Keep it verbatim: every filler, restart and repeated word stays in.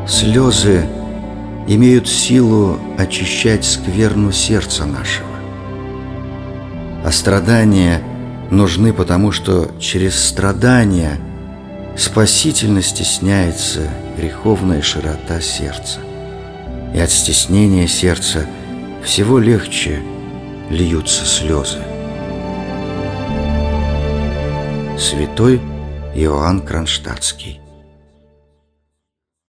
Слезы имеют силу очищать скверну сердца нашего. А страдания нужны, потому что через страдания спасительно стесняется греховная широта сердца, и от стеснения сердца всего легче льются слезы. Святой Иоанн Кронштадтский.